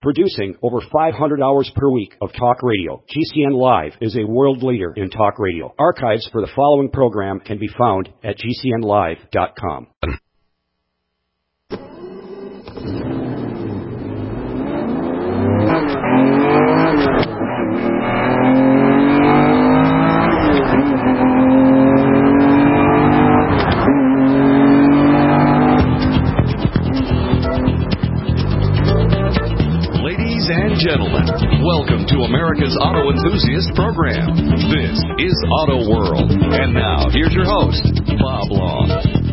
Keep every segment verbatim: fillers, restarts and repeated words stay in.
Producing over five hundred hours per week of talk radio, G C N Live is a world leader in talk radio. Archives for the following program can be found at G C N live dot com. Gentlemen, welcome to America's Auto Enthusiast Program. This is Auto World. And now, here's your host, Bob Long.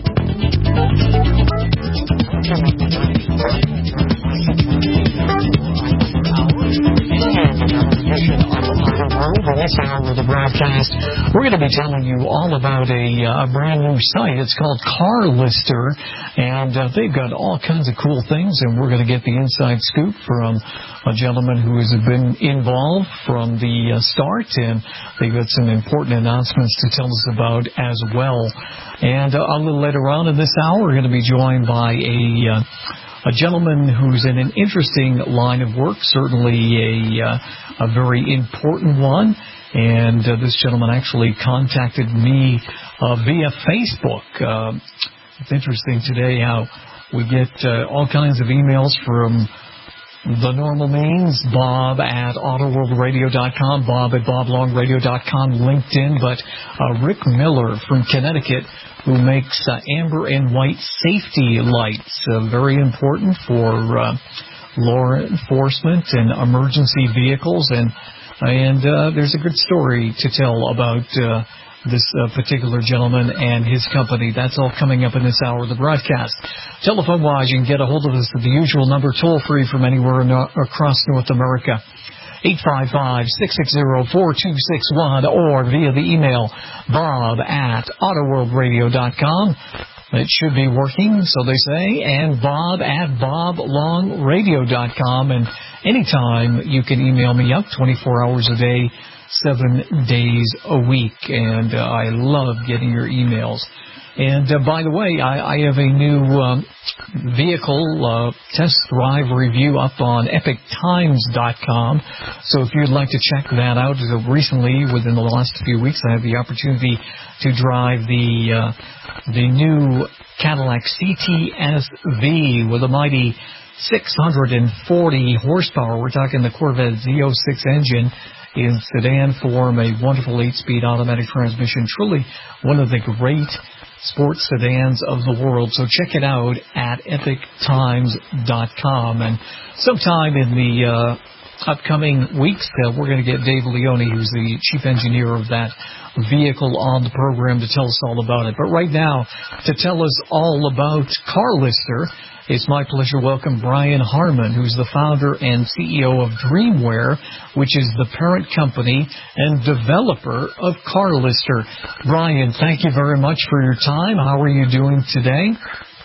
For this hour of the broadcast, we're going to be telling you all about a, uh, a brand new site. It's called Car Lister, and uh, they've got all kinds of cool things, and we're going to get the inside scoop from a gentleman who has been involved from the uh, start, and they've got some important announcements to tell us about as well. And uh, a little later on in this hour, we're going to be joined by a... Uh, A gentleman who's in an interesting line of work, certainly a, uh, a very important one. And uh, this gentleman actually contacted me uh, via Facebook. Uh, it's interesting today how we get uh, all kinds of emails from the normal means, Bob at auto world radio dot com, Bob at bob long radio dot com, LinkedIn. But uh, Rick Miller from Connecticut, who makes uh, amber and white safety lights, uh, very important for uh, law enforcement and emergency vehicles. And and uh, there's a good story to tell about uh, this uh, particular gentleman and his company. That's all coming up in this hour of the broadcast. Telephone-wise, you can get a hold of us at the usual number, toll-free from anywhere no- across North America. eight five five, six six zero, four two six one, or via the email bob at auto world radio dot com. It should be working, so they say, and bob at bob long radio dot com. And anytime you can email me up, twenty-four hours a day, seven days a week. And uh, I love getting your emails. And uh, by the way, I, I have a new um, vehicle uh, test drive review up on epic times dot com. So if you'd like to check that out, uh, recently, within the last few weeks, I had the opportunity to drive the uh, the new Cadillac C T S V with a mighty six hundred forty horsepower. We're talking the Corvette Z oh six engine in sedan form, a wonderful eight-speed automatic transmission. Truly one of the great sports sedans of the world. So check it out at epic times dot com. And sometime in the uh, upcoming weeks, uh, we're going to get Dave Leone, who's the chief engineer of that vehicle, on the program to tell us all about it. But right now, to tell us all about Car Lister, it's my pleasure to welcome Brian Harmon, who's the founder and C E O of Dreamwear, which is the parent company and developer of Car Lister. Brian, thank you very much for your time. How are you doing today?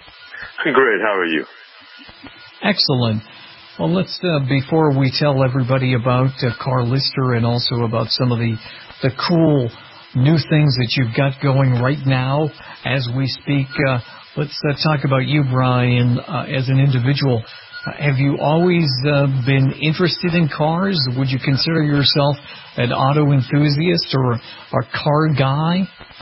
Great. How are you? Excellent. Well, let's, uh, before we tell everybody about uh, Car Lister and also about some of the, the cool new things that you've got going right now as we speak, uh, let's uh, talk about you, Brian, uh, as an individual. Uh, have you always uh, been interested in cars? Would you consider yourself an auto enthusiast or a car guy?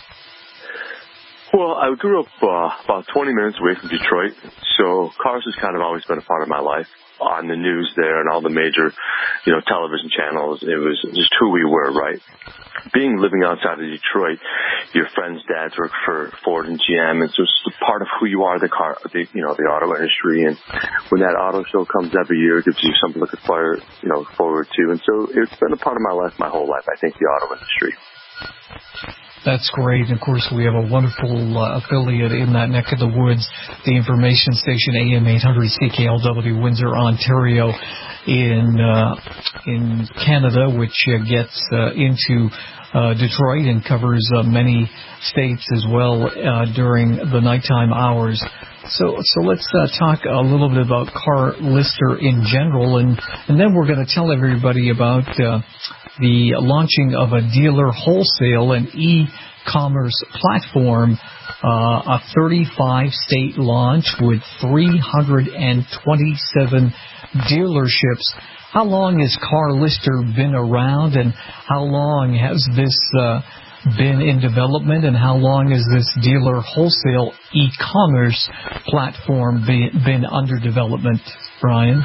Well, I grew up uh, about twenty minutes away from Detroit, so cars has kind of always been a part of my life. On the news there and all the major, you know, television channels, it was just who we were, right? Being living outside of Detroit, your friends' dads work for Ford and G M, and so it's just part of who you are, the car, the, you know, the auto industry. And when that auto show comes every year, it gives you something to look forward, you know, forward to. And so it's been a part of my life, my whole life, I think, the auto industry. That's great. Of course, we have a wonderful uh, affiliate in that neck of the woods, the information station A M eight hundred C K L W, Windsor, Ontario, in uh, in Canada, which uh, gets uh, into uh, Detroit and covers uh, many states as well uh, during the nighttime hours. So, so let's uh, talk a little bit about Car Lister in general, and and then we're going to tell everybody about Uh, the launching of a dealer wholesale and e-commerce platform, uh, a thirty-five state launch with three hundred twenty-seven dealerships. How long has CarLister been around, and how long has this uh, been in development, and how long has this dealer wholesale e-commerce platform be, been under development, Brian?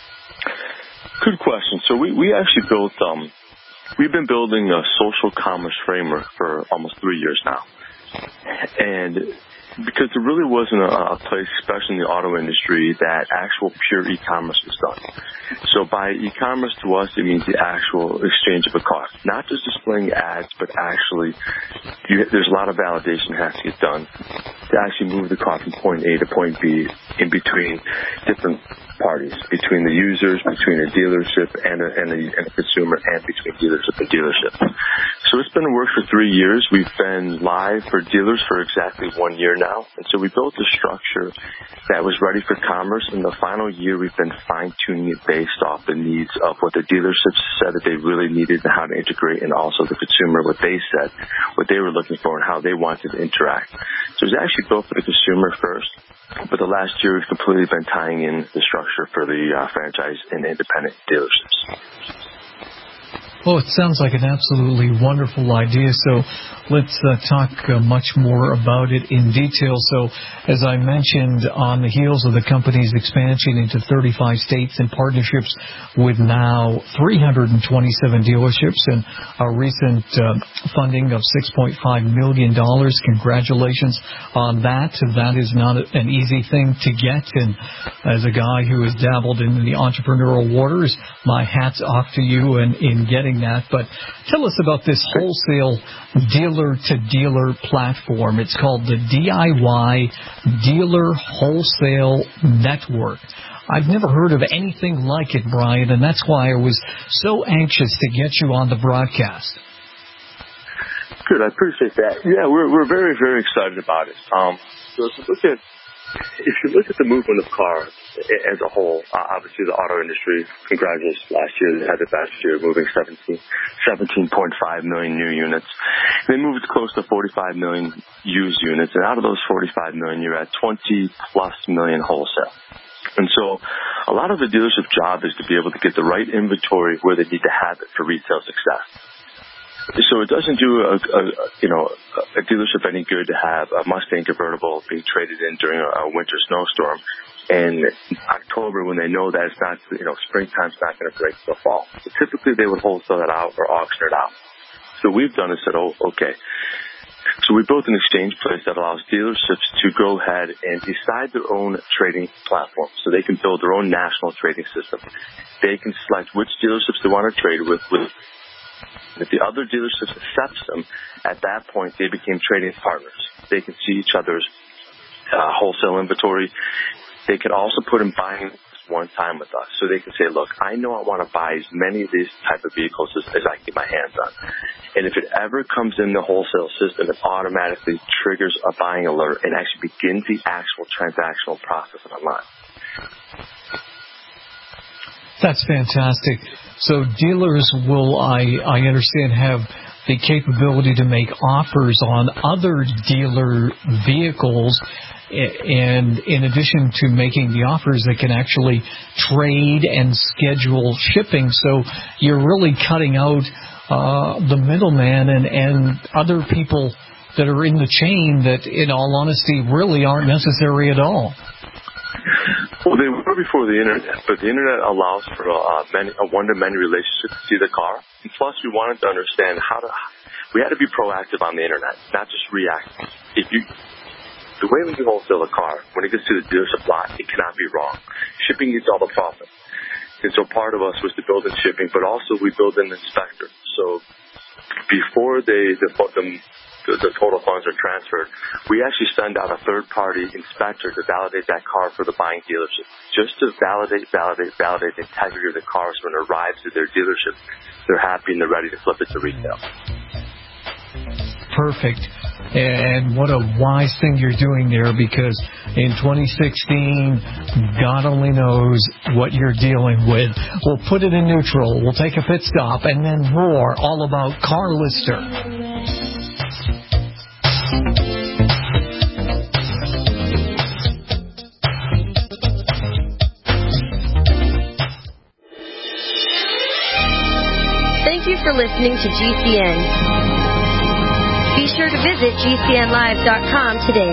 Good question. So we, we actually built, um, we've been building a social commerce framework for almost three years now. And because there really wasn't a, a place, especially in the auto industry, that actual pure e-commerce was done. So by e-commerce to us, it means the actual exchange of a car. Not just displaying ads, but actually you, there's a lot of validation that has to get done to actually move the car from point A to point B in between different parties, between the users, between a dealership and a, and a, and a consumer, and between dealership and dealership. So it's been in work for three years. We've been live for dealers for exactly one year now. And so we built a structure that was ready for commerce. In the final year, we've been fine-tuning it based off the needs of what the dealerships said that they really needed and how to integrate, and also the consumer, what they said, what they were looking for, and how they wanted to interact. So it was actually built for the consumer first. But the last year, we've completely been tying in the structure for the uh, franchise and independent dealerships. Well, it sounds like an absolutely wonderful idea. So let's uh, talk uh, much more about it in detail. So as I mentioned, on the heels of the company's expansion into thirty-five states and partnerships with now three hundred twenty-seven dealerships and a recent uh, funding of six point five million dollars. Congratulations on that. That is not an easy thing to get. And as a guy who has dabbled in the entrepreneurial waters, my hat's off to you in, in getting that. But tell us about this wholesale dealer-to-dealer platform. It's called the D I Y Dealer Wholesale Network. I've never heard of anything like it, Brian, and that's why I was so anxious to get you on the broadcast. Good, I appreciate that. Yeah, we're we're very, very excited about it. Um, so if you look at if you look at the movement of cars as a whole, uh, obviously the auto industry, congratulations, last year they had the best year, moving seventeen point five million new units. They moved close to forty-five million used units, and out of those forty-five million, you're at twenty plus million wholesale. And so a lot of the dealership job is to be able to get the right inventory where they need to have it for retail success. So it doesn't do a, a you know a dealership any good to have a Mustang convertible being traded in during a, a winter snowstorm in October when they know that it's not, you know springtime's not going to break till fall. So typically they would wholesale it out or auction it out. So we've done is said, oh, okay. So we built an exchange place that allows dealerships to go ahead and decide their own trading platform, so they can build their own national trading system. They can select which dealerships they want to trade with with. If the other dealerships accepts them, at that point they became trading partners. They can see each other's uh, wholesale inventory. They can also put in buying one time with us, so they can say, look, I know I want to buy as many of these type of vehicles as, as I can get my hands on. And if it ever comes in the wholesale system, it automatically triggers a buying alert and actually begins the actual transactional process online. That's fantastic. So dealers will, I, I understand, have the capability to make offers on other dealer vehicles, and in addition to making the offers, they can actually trade and schedule shipping. So you're really cutting out uh, the middleman and, and other people that are in the chain that, in all honesty, really aren't necessary at all. Well, they were before the internet, but the internet allows for a, many, a one-to-many relationship to see the car. And plus, we wanted to understand how to. We had to be proactive on the internet, not just reactive. If you, the way we can wholesale a car, when it gets to the dealership lot, it cannot be wrong. Shipping gets all the profit, and so part of us was to build in shipping, but also we build in an inspector. So before they the the the total funds are transferred, we actually send out a third-party inspector to validate that car for the buying dealership, just to validate, validate, validate the integrity of the car, so when it arrives at their dealership, they're happy and they're ready to flip it to retail. Perfect. And what a wise thing you're doing there, because in twenty sixteen, God only knows what you're dealing with. We'll put it in neutral. We'll take a pit stop and then more, all about CarLister. you for listening to G C N. Be sure to visit G C N live dot com today.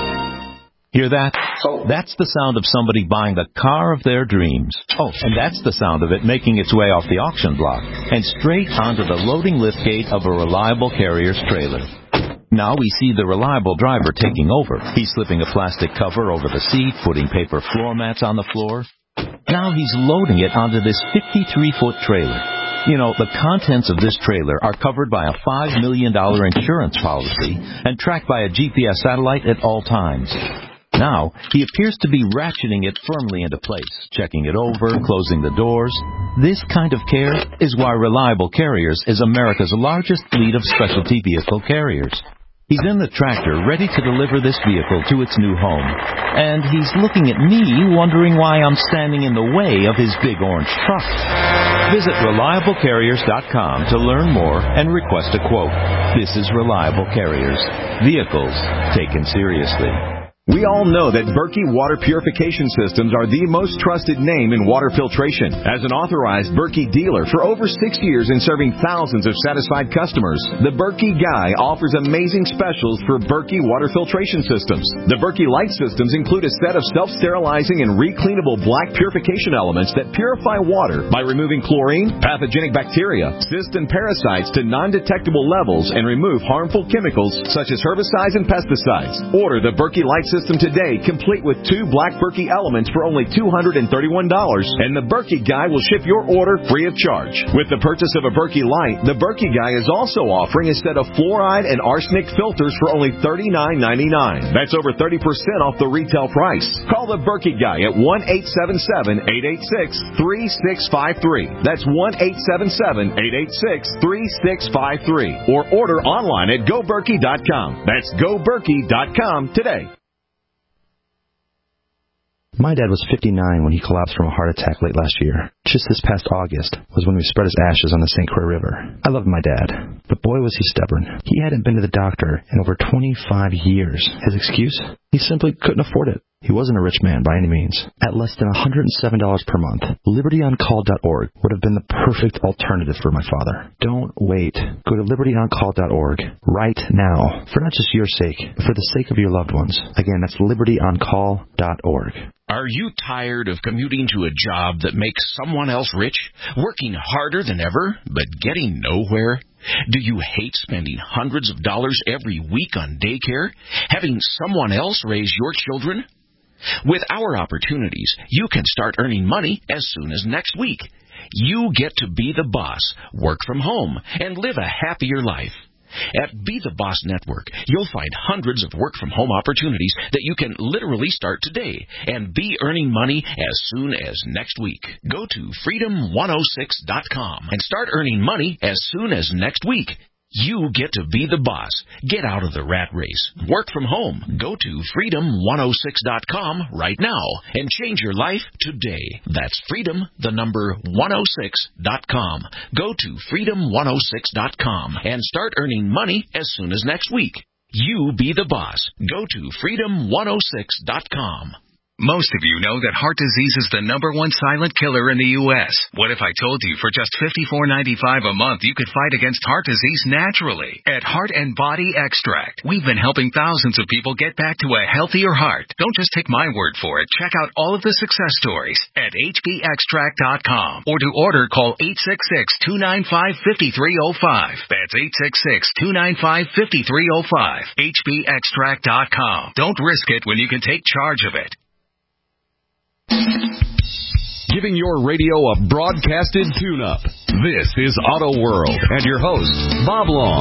Hear that? That's the sound of somebody buying the car of their dreams. Oh, and that's the sound of it making its way off the auction block and straight onto the loading liftgate of a Reliable Carriers trailer. Now we see the Reliable driver taking over. He's slipping a plastic cover over the seat, putting paper floor mats on the floor. Now he's loading it onto this fifty-three foot trailer. You know, the contents of this trailer are covered by a five million dollars insurance policy and tracked by a G P S satellite at all times. Now, he appears to be ratcheting it firmly into place, checking it over, closing the doors. This kind of care is why Reliable Carriers is America's largest fleet of specialty vehicle carriers. He's in the tractor, ready to deliver this vehicle to its new home. And he's looking at me, wondering why I'm standing in the way of his big orange truck. Visit Reliable Carriers dot com to learn more and request a quote. This is Reliable Carriers. Vehicles taken seriously. We all know that Berkey Water Purification Systems are the most trusted name in water filtration. As an authorized Berkey dealer for over six years and serving thousands of satisfied customers, the Berkey Guy offers amazing specials for Berkey Water Filtration Systems. The Berkey Light Systems include a set of self-sterilizing and recleanable black purification elements that purify water by removing chlorine, pathogenic bacteria, cysts, and parasites to non-detectable levels and remove harmful chemicals such as herbicides and pesticides. Order the Berkey Light System today, complete with two black Berkey elements for only two hundred thirty-one dollars, and the Berkey Guy will ship your order free of charge. With the purchase of a Berkey Light, the Berkey Guy is also offering a set of fluoride and arsenic filters for only thirty-nine ninety-nine. That's over thirty percent off the retail price. Call the Berkey Guy at one eight seven seven, eight eight six, three six five three. That's one eight seven seven, eight eight six, three six five three. Or order online at go berkey dot com. That's go berkey dot com today. My dad was fifty-nine when he collapsed from a heart attack late last year. Just this past August was when we spread his ashes on the Saint Croix River. I loved my dad, but boy was he stubborn. He hadn't been to the doctor in over twenty-five years. His excuse? He simply couldn't afford it. He wasn't a rich man by any means. At less than one hundred seven dollars per month, liberty on call dot org would have been the perfect alternative for my father. Don't wait. Go to liberty on call dot org right now, for not just your sake, but for the sake of your loved ones. Again, that's liberty on call dot org. Are you tired of commuting to a job that makes someone else rich, working harder than ever, but getting nowhere? Do you hate spending hundreds of dollars every week on daycare, having someone else raise your children? With our opportunities, you can start earning money as soon as next week. You get to be the boss, work from home, and live a happier life. At Be the Boss Network, you'll find hundreds of work-from-home opportunities that you can literally start today and be earning money as soon as next week. Go to freedom one oh six dot com and start earning money as soon as next week. You get to be the boss. Get out of the rat race. Work from home. Go to freedom one oh six dot com right now and change your life today. That's freedom, the number one oh six dot com. Go to freedom one oh six dot com and start earning money as soon as next week. You be the boss. Go to freedom one oh six dot com. Most of you know that heart disease is the number one silent killer in the U S What if I told you for just fifty-four ninety-five a month you could fight against heart disease naturally? At Heart and Body Extract, we've been helping thousands of people get back to a healthier heart. Don't just take my word for it. Check out all of the success stories at h b extract dot com. Or to order, call eight six six, two nine five, five three zero five. That's eight six six, two nine five, five three zero five. h b extract dot com. Don't risk it when you can take charge of it. Giving your radio a broadcasted tune-up. This is Auto World and your host, Bob Long.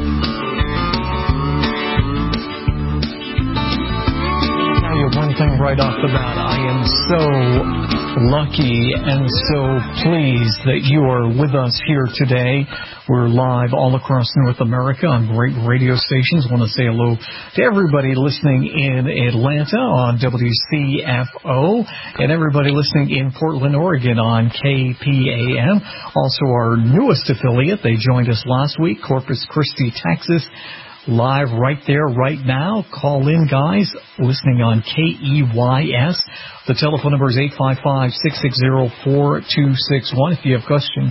I'll tell you one thing right off the bat. I am so lucky and so pleased that you are with us here today. We're live all across North America on great radio stations. I want to say hello to everybody listening in Atlanta on W C F O and everybody listening in Portland, Oregon on K P A M. Also our newest affiliate, they joined us last week, Corpus Christi, Texas. Live right there, right now. Call in, guys, listening on K E Y S. The telephone number is eight five five, six six zero, four two six one. If you have a question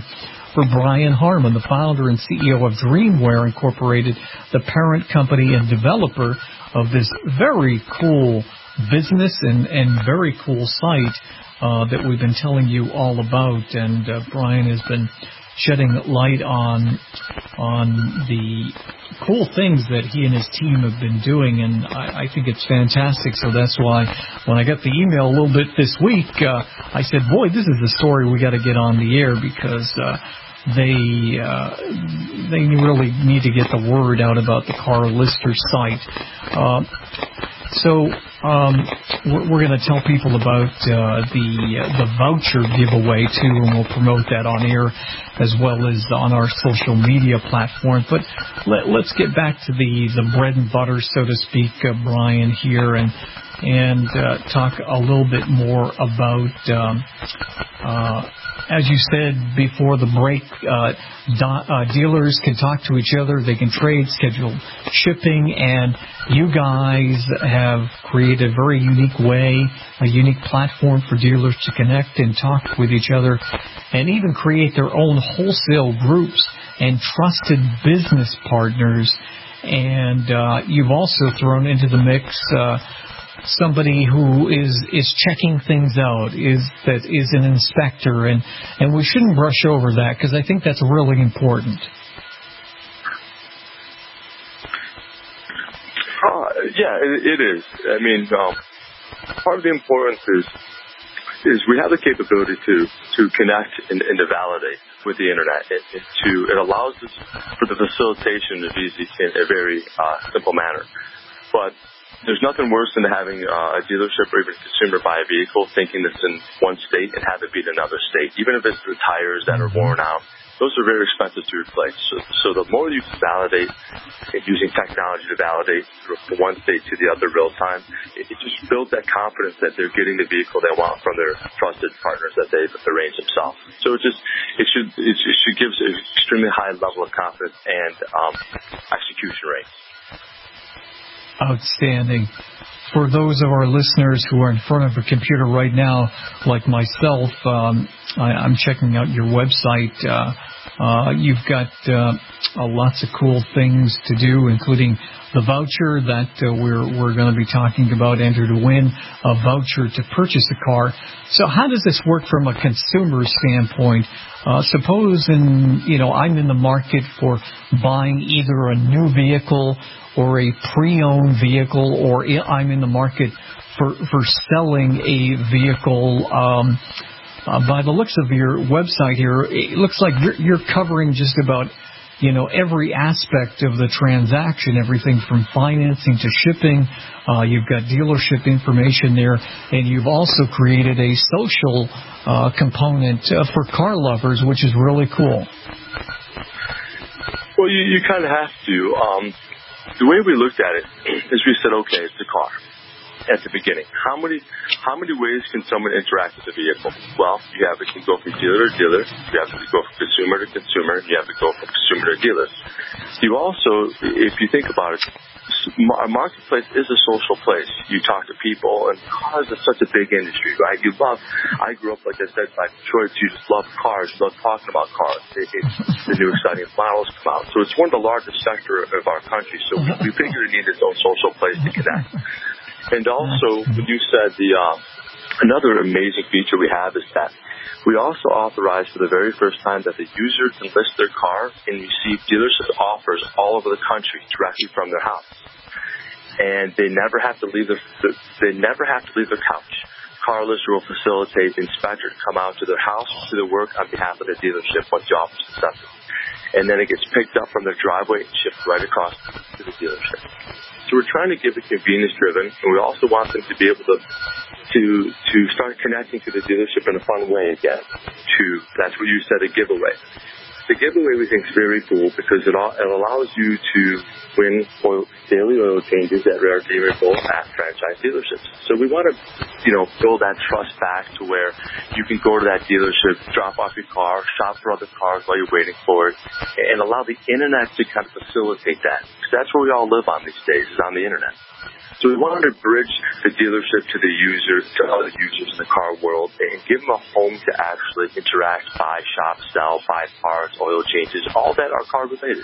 for Brian Harmon, the founder and C E O of Dreamwear Incorporated, the parent company and developer of this very cool business and, and very cool site uh, that we've been telling you all about. And uh, Brian has been shedding light on on the cool things that he and his team have been doing, and I, I think it's fantastic. So that's why when I got the email a little bit this week, uh, I said, boy, this is the story we got to get on the air, because uh, they uh, they really need to get the word out about the Car Lister site. Uh, so um, we're, we're going to tell people about uh, the uh, the voucher giveaway too, and we'll promote that on air as well as on our social media platform. But let, let's get back to the, the bread and butter, so to speak, uh, Brian, here, and and uh, talk a little bit more about, um, uh, as you said before the break, uh, do, uh, dealers can talk to each other, they can trade, schedule shipping, and you guys have created a very unique way, a unique platform for dealers to connect and talk with each other, and even create their own wholesale groups and trusted business partners. And uh, you've also thrown into the mix uh, somebody who is is checking things out, is that is an inspector, and, and we shouldn't brush over that, because I think that's really important. Uh, yeah, it, it is. I mean, um, part of the importance is is we have the capability to to connect and, and to validate with the internet. It, it to it allows us for the facilitation of easy in a very uh, simple manner, but there's nothing worse than having uh, a dealership or even a consumer buy a vehicle thinking it's in one state and have it be in another state. Even if it's the tires that are worn out, those are very expensive to replace. So, so the more you can validate, using technology to validate from one state to the other real time, it, it just builds that confidence that they're getting the vehicle they want from their trusted partners that they've arranged themselves. So it just it should it, it should give an extremely high level of confidence and um, execution rate. Outstanding. For those of our listeners who are in front of a computer right now, like myself, um, I, I'm checking out your website. Uh, uh, you've got uh, uh, lots of cool things to do, including the voucher that uh, we're we're going to be talking about. Enter to win a voucher to purchase a car. So how does this work from a consumer standpoint? Uh, suppose, in, you know, I'm in the market for buying either a new vehicle or a pre-owned vehicle, or I'm in the market for for selling a vehicle. Um, uh, by the looks of your website here, it looks like you're, you're covering just about, you know, every aspect of the transaction, everything from financing to shipping. Uh, you've got dealership information there, and you've also created a social uh, component uh, for car lovers, which is really cool. Well, you, you kind of have to. Um, The way we looked at it is we said, okay, it's a car at the beginning. How many how many ways can someone interact with the vehicle? Well, you have it can go from dealer to dealer. You have to go from consumer to consumer. You have to go from consumer to dealer. You also, if you think about it, a marketplace is a social place. You talk to people, and cars is such a big industry, right? You love, I grew up, like I said, by Detroit, you just love cars, you love talking about cars. It, it, the new exciting models come out. So it's one of the largest sector of our country, so we, we figured it needed its own social place to connect. And also, when you said the, uh, another amazing feature we have is that we also authorize for the very first time that the user can list their car and receive dealership offers all over the country directly from their house. And they never have to leave their, they never have to leave their couch. Car Lister will facilitate the inspector to come out to their house to their work on behalf of the dealership once the offer is accepted. And then it gets picked up from their driveway and shipped right across to the dealership. So we're trying to give it convenience driven, and we also want them to be able to to to start connecting to the dealership in a fun way again. To that's what you said, a giveaway. The giveaway we think is very cool because it, all, it allows you to win oil, daily oil changes at Rare Vehicle at franchise dealerships. So we want to, you know, build that trust back to where you can go to that dealership, drop off your car, shop for other cars while you're waiting for it, and allow the internet to kind of facilitate that. Because that's where we all live on these days, is on the internet. So we wanted to bridge the dealership to the user, to other users in the car world, and give them a home to actually interact, buy, shop, sell, buy parts, oil changes, all that are car related.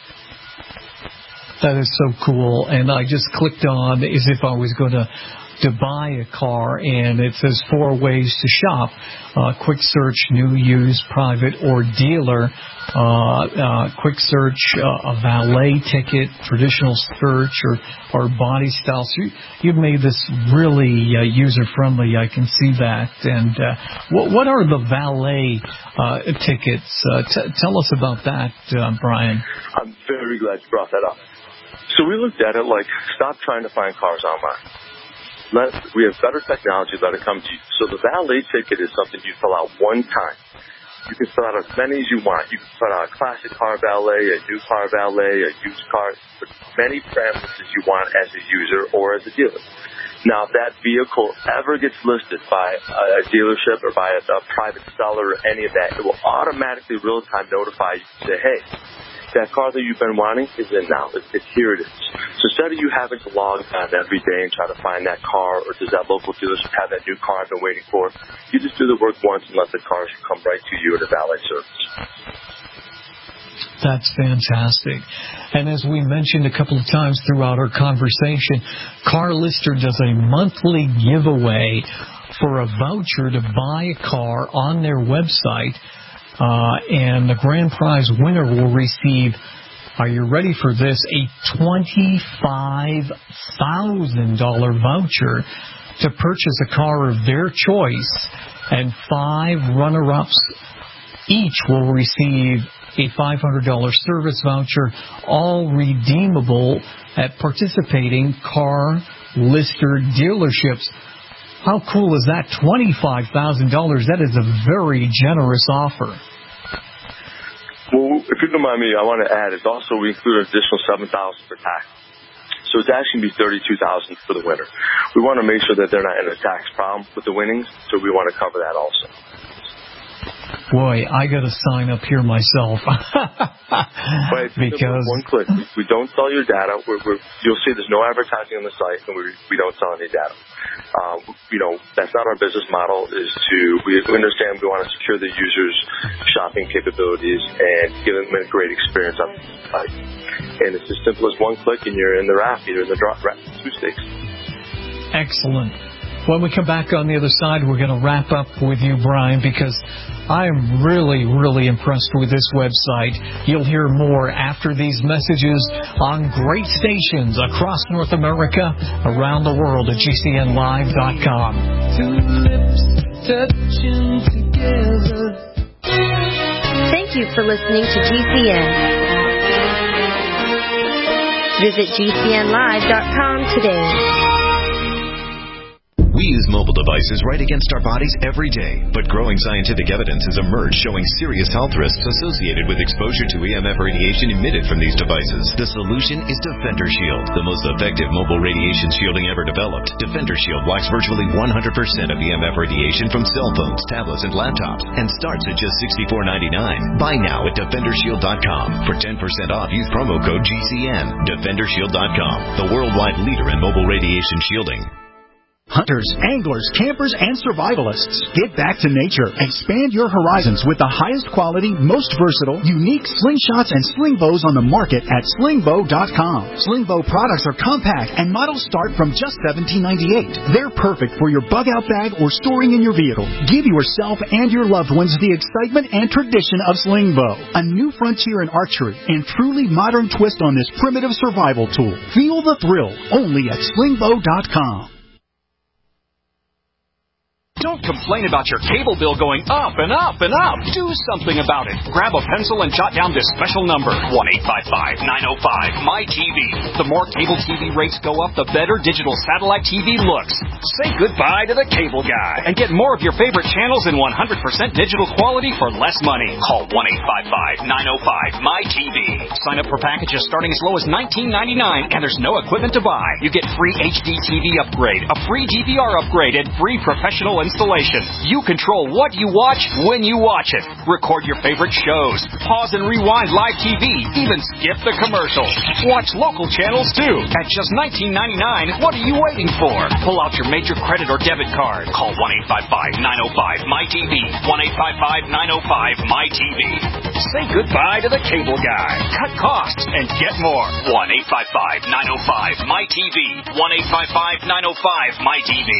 That is so cool. And I just clicked on as if I was going to to buy a car, and it says four ways to shop. Uh, quick search, new, used, private, or dealer. Uh, uh, quick search, uh, a valet ticket, traditional search, or, or body style. So you, you've made this really uh, user-friendly. I can see that. And uh, what, what are the valet uh, tickets? Uh, t- tell us about that, uh, Brian. I'm very glad you brought that up. So we looked at it like, stop trying to find cars online. Let, we have better technology, let it come to you. So the valet ticket is something you fill out one time. You can fill out as many as you want. You can fill out a classic car valet, a new car valet, a used car, as many parameters as you want as a user or as a dealer. Now, if that vehicle ever gets listed by a dealership or by a, a private seller or any of that, it will automatically real-time notify you and say, hey, that car that you've been wanting is in now. It's, it's here it is. So instead of you having to log on every day and try to find that car, or does that local dealership have that new car I've been waiting for, you just do the work once and let the cars come right to you at a valet service. That's fantastic. And as we mentioned a couple of times throughout our conversation, CarLister does a monthly giveaway for a voucher to buy a car on their website. Uh, and the grand prize winner will receive, are you ready for this, a twenty-five thousand dollars voucher to purchase a car of their choice, and five runner-ups each will receive a five hundred dollars service voucher, all redeemable at participating CarLister dealerships. How cool is that? twenty-five thousand dollars. That is a very generous offer. Well, if you don't mind me, I want to add, it's also we include an additional seven thousand dollars for tax. So it's actually going to be thirty-two thousand dollars for the winner. We want to make sure that they're not in a tax problem with the winnings, so we want to cover that also. Boy, I got to sign up here myself. But because one click, we don't sell your data. We're, we're, you'll see there's no advertising on the site, and we we don't sell any data. Um, you know, that's not our business model. Is to we understand we want to secure the user's shopping capabilities and give them a great experience on the site. And it's as simple as one click, and you're in the wrap, you're in the drop wrap sweepstakes. Excellent. When we come back on the other side, we're going to wrap up with you, Brian, because I am really, really impressed with this website. You'll hear more after these messages on great stations across North America, around the world at G C N live dot com. Two lips touching together. Thank you for listening to G C N. Visit G C N live dot com today. We use mobile devices right against our bodies every day, but growing scientific evidence has emerged showing serious health risks associated with exposure to E M F radiation emitted from these devices. The solution is Defender Shield, the most effective mobile radiation shielding ever developed. Defender Shield blocks virtually one hundred percent of E M F radiation from cell phones, tablets, and laptops, and starts at just sixty-four ninety-nine. Buy now at Defender Shield dot com. For ten percent off, use promo code G C N. Defender Shield dot com, the worldwide leader in mobile radiation shielding. Hunters, anglers, campers, and survivalists, get back to nature. Expand your horizons with the highest quality, most versatile, unique slingshots and sling bows on the market at sling bow dot com. Sling bow products are compact and models start from just seventeen ninety-eight. They're perfect for your bug-out bag or storing in your vehicle. Give yourself and your loved ones the excitement and tradition of sling bow, a new frontier in archery and truly modern twist on this primitive survival tool. Feel the thrill only at sling bow dot com. Don't complain about your cable bill going up and up and up. Do something about it. Grab a pencil and jot down this special number, one eight five five, nine oh five, M Y T V. The more cable T V rates go up, the better digital satellite T V looks. Say goodbye to the cable guy and get more of your favorite channels in one hundred percent digital quality for less money. Call one eight five five, nine oh five, M Y T V. Sign up for packages starting as low as nineteen ninety-nine, and there's no equipment to buy. You get free H D T V upgrade, a free D V R upgrade, and free professional and installation. You control what you watch when you watch it. Record your favorite shows. Pause and rewind live T V. Even skip the commercials. Watch local channels too. At just nineteen ninety-nine dollars, what are you waiting for? Pull out your major credit or debit card. Call one eight five five, nine oh five, M Y T V. one eight five five, nine oh five, M Y T V. Say goodbye to the cable guy. Cut costs and get more. one eight five five, nine oh five, M Y T V. one eight five five, nine oh five, M Y T V.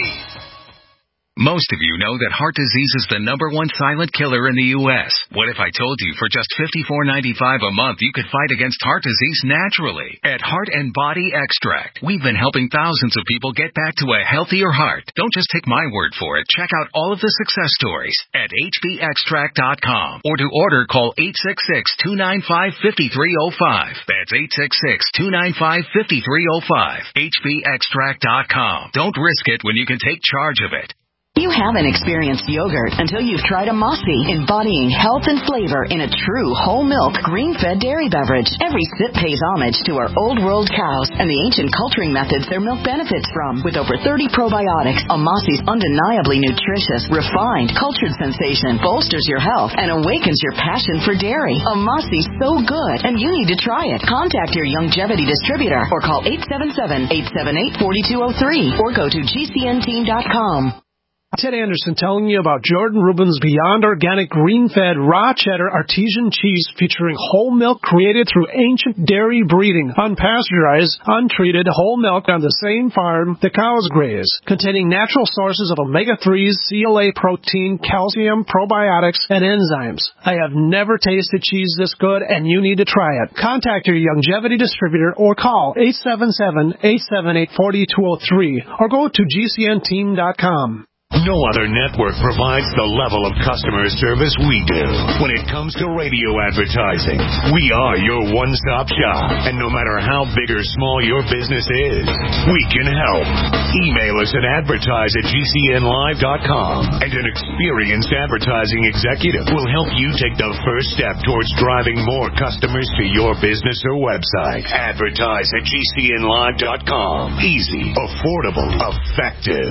Most of you know that heart disease is the number one silent killer in the U S What if I told you for just fifty-four ninety-five a month you could fight against heart disease naturally? At Heart and Body Extract, we've been helping thousands of people get back to a healthier heart. Don't just take my word for it. Check out all of the success stories at H B extract dot com. Or to order, call eight six six, two nine five, five three zero five. That's eight six six, two nine five, five three zero five. H B extract dot com. Don't risk it when you can take charge of it. You haven't experienced yogurt until you've tried a Mossy, embodying health and flavor in a true whole milk, green-fed dairy beverage. Every sip pays homage to our old world cows and the ancient culturing methods their milk benefits from. With over thirty probiotics, a Mossy's undeniably nutritious, refined, cultured sensation bolsters your health and awakens your passion for dairy. A Mossy's so good, and you need to try it. Contact your Youngevity distributor or call eight seven seven, eight seven eight, four two zero three or go to G C N team dot com. Ted Anderson telling you about Jordan Rubin's Beyond Organic Green-Fed Raw Cheddar Artesian Cheese featuring whole milk created through ancient dairy breeding, unpasteurized, untreated whole milk on the same farm the cows graze, containing natural sources of omega threes, C L A protein, calcium, probiotics, and enzymes. I have never tasted cheese this good, and you need to try it. Contact your Youngevity distributor or call eight seven seven, eight seven eight, four two zero three or go to G C N team dot com. No other network provides the level of customer service we do. When it comes to radio advertising, we are your one-stop shop. And no matter how big or small your business is, we can help. Email us at advertise at G C N live dot com, and an experienced advertising executive will help you take the first step towards driving more customers to your business or website. Advertise at G C N live dot com. Easy, affordable, effective.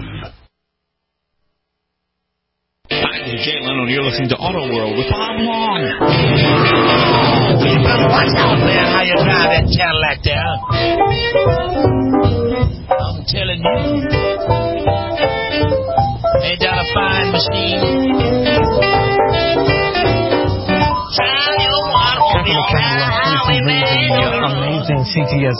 Hi, this is Jay Leno, and you're listening to Auto World with Bob Long. You better watch out, man, how you drive that Cadillac there. I'm telling you. Ain't that a fine machine? The amazing C T S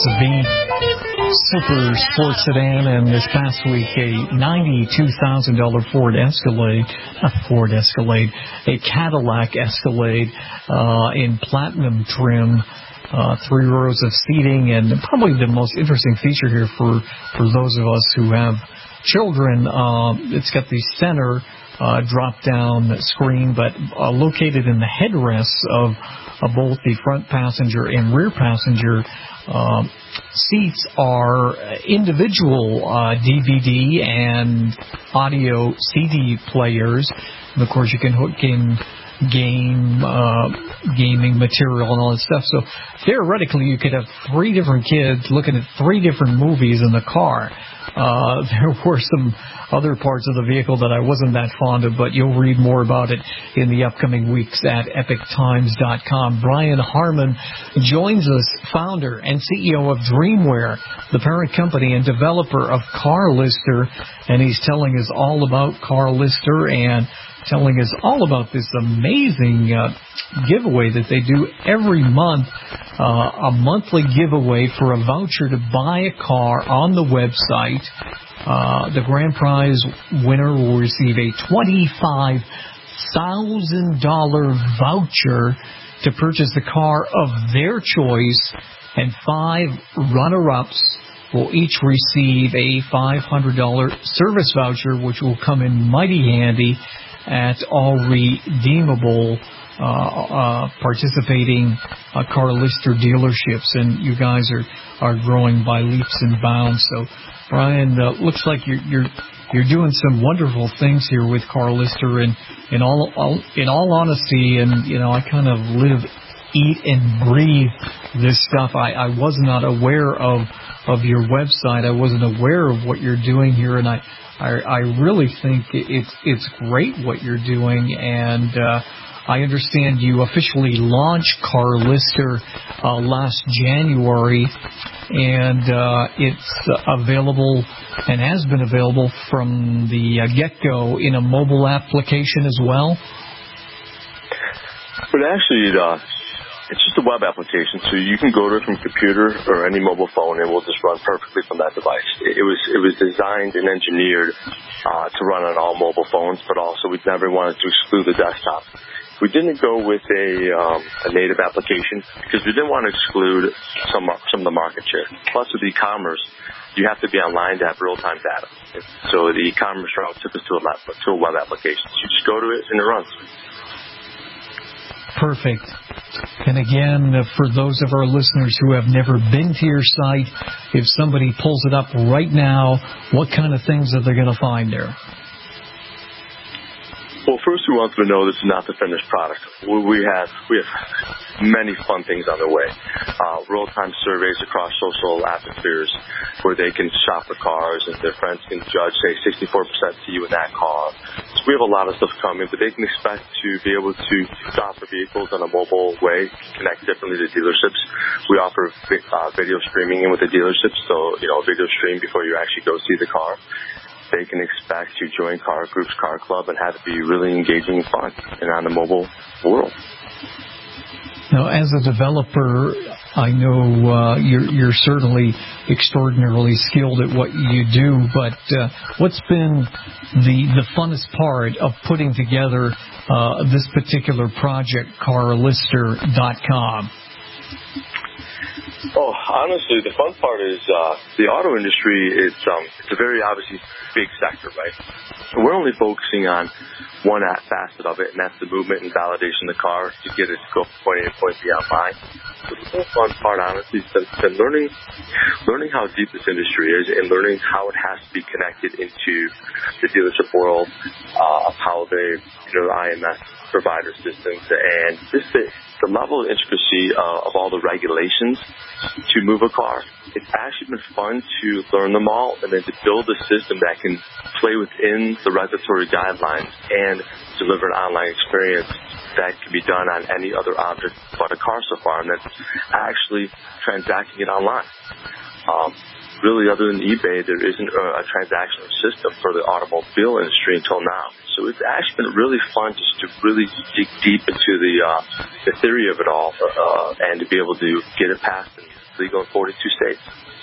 V Super Sports Sedan, and this past week a ninety-two thousand dollars Ford Escalade, not Ford Escalade, a Cadillac Escalade uh, in platinum trim, uh, three rows of seating, and probably the most interesting feature here for, for those of us who have children, uh, it's got the center uh, drop-down screen, but uh, located in the headrests of uh, both the front passenger and rear passenger Um, seats are individual uh, D V D and audio C D players. And of course, you can hook in game, uh, gaming material and all that stuff. So theoretically, you could have three different kids looking at three different movies in the car. Uh, there were some other parts of the vehicle that I wasn't that fond of, but you'll read more about it in the upcoming weeks at epic times dot com. Brian Harmon joins us, founder and C E O of Dreamwear, the parent company and developer of CarLister, and he's telling us all about CarLister and telling us all about this amazing uh, giveaway that they do every month, uh, a monthly giveaway for a voucher to buy a car on the website. Uh, the grand prize winner will receive a twenty-five thousand dollars voucher to purchase the car of their choice, and five runner-ups will each receive a five hundred dollars service voucher, which will come in mighty handy at all redeemable uh, uh, participating uh, CarLister dealerships. And you guys are, are growing by leaps and bounds. So, Brian, uh, looks like you're, you're you're doing some wonderful things here with CarLister. And in all, all in all honesty, and you know, I kind of live eat and breathe this stuff. I, I was not aware of of your website. I wasn't aware of what you're doing here, and I I, I really think it's it's great what you're doing. And uh, I understand you officially launched CarLister uh, last January, and uh, it's available and has been available from the uh, get-go in a mobile application as well. But actually, uh, it's just a web application, so you can go to it from a computer or any mobile phone, and it will just run perfectly from that device. It was it was designed and engineered uh, to run on all mobile phones, but also we never wanted to exclude the desktop. We didn't go with a um, a native application because we didn't want to exclude some some of the market share. Plus, with e-commerce, you have to be online to have real-time data. So the e-commerce route took us to a to a web application. So you just go to it and it runs. Perfect. And again, uh, for those of our listeners who have never been to your site, if somebody pulls it up right now, what kind of things are they going to find there? Well, first we want them to know this is not the finished product. We have we have many fun things on the way. Uh, real-time surveys across social atmospheres where they can shop for cars and their friends can judge, say, sixty-four percent see you in that car. So we have a lot of stuff coming, but they can expect to be able to shop for vehicles in a mobile way, connect differently to dealerships. We offer uh, video streaming in with the dealerships, so, you know, video stream before you actually go see the car. They can expect to join Car Group's Car Club and have it be really engaging and fun and on the mobile world. Now, as a developer, I know uh, you're, you're certainly extraordinarily skilled at what you do, but uh, what's been the, the funnest part of putting together uh, this particular project, car lister dot com? Oh, honestly, the fun part is uh, the auto industry. It's um, it's a very obviously big sector, right? We're only focusing on one facet of it, and that's the movement and validation of the car to get it to go from point A to point B online. So the whole fun part, honestly, has been, been learning learning how deep this industry is and learning how it has to be connected into the dealership world, uh, of how they, you know, I M S provider systems, and just the, the level of intricacy uh, of all the regulations to move a car. It's actually been fun to learn them all and then to build a system that can play within the regulatory guidelines and deliver an online experience that can be done on any other object but a car so far, and that's actually transacting it online. Um, really, other than eBay, there isn't a, a transactional system for the automobile industry until now. So it's actually been really fun just to really dig deep into the uh, the theory of it all uh, and to be able to get it passed and legal in forty-two states.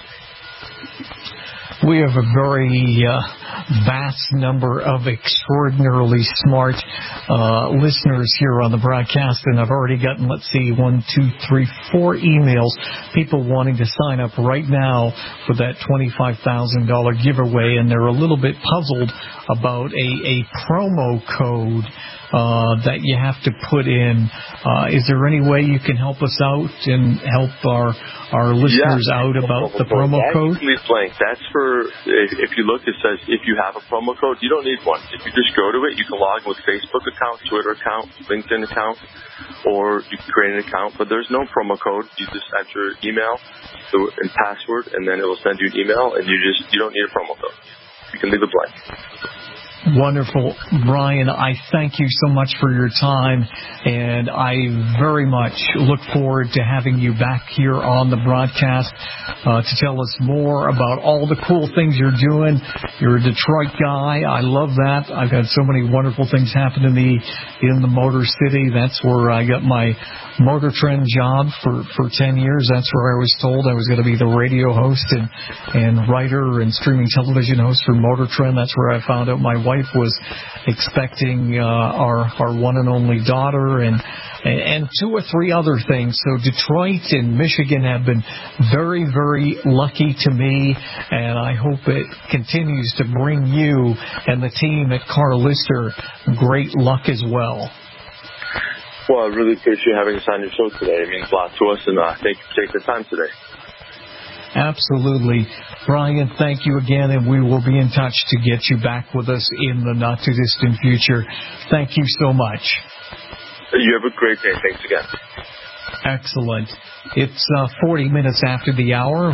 We have a very uh, vast number of extraordinarily smart uh, listeners here on the broadcast, and I've already gotten, let's see, one, two, three, four emails, people wanting to sign up right now for that twenty-five thousand dollars giveaway, and they're a little bit puzzled about a, a promo code Uh, that you have to put in. Uh, is there any way you can help us out and help our our listeners yeah, out about the promo code? That's blank. That's for, if you look, it says if you have a promo code, you don't need one. If you just go to it, you can log in with Facebook account, Twitter account, LinkedIn account, or you can create an account, but there's no promo code. You just enter email and password, and then it will send you an email, and you just, you don't need a promo code. You can leave it blank. Wonderful. Brian, I thank you so much for your time, and I very much look forward to having you back here on the broadcast uh, to tell us more about all the cool things you're doing. You're a Detroit guy. I love that. I've had so many wonderful things happen to me in the Motor City. That's where I got my Motor Trend job for, for ten years. That's where I was told I was going to be the radio host and, and writer and streaming television host for Motor Trend. That's where I found out my wife was expecting uh, our our one and only daughter, and and two or three other things. So Detroit and Michigan have been very, very lucky to me, and I hope it continues to bring you and the team at CarLister great luck as well. Well, I really appreciate having us on your show today. It means a lot to us, and uh, thank you for taking the time today. Absolutely. Brian, thank you again, and we will be in touch to get you back with us in the not-too-distant future. Thank you so much. You have a great day. Thanks again. Excellent. It's uh, forty minutes after the hour,